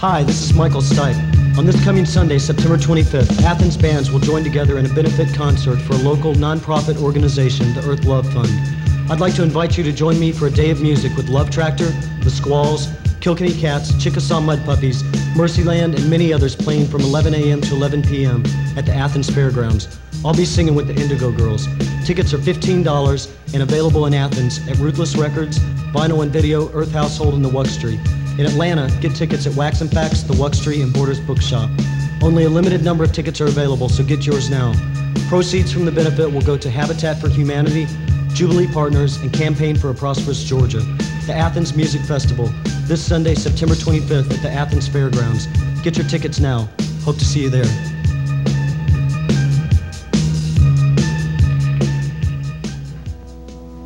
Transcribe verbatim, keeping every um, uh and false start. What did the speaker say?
Hi, this is Michael Stipe. On this coming Sunday, September twenty-fifth, Athens bands will join together in a benefit concert for a local nonprofit organization, the Earth Love Fund. I'd like to invite you to join me for a day of music with Love Tractor, The Squalls, Kilkenny Cats, Chickasaw Mud Puppies, Mercyland, and many others playing from eleven a m to eleven p m at the Athens Fairgrounds. I'll be singing with the Indigo Girls. Tickets are fifteen dollars and available in Athens at Ruthless Records, Vinyl and Video, Earth Household, and the Wuxtree. In Atlanta, get tickets at Wax and Facts, the Wuxtree, and Borders Bookshop. Only a limited number of tickets are available, so get yours now. Proceeds from the benefit will go to Habitat for Humanity, Jubilee Partners, and Campaign for a Prosperous Georgia. The Athens Music Festival, this Sunday, September twenty-fifth at the Athens Fairgrounds. Get your tickets now. Hope to see you there.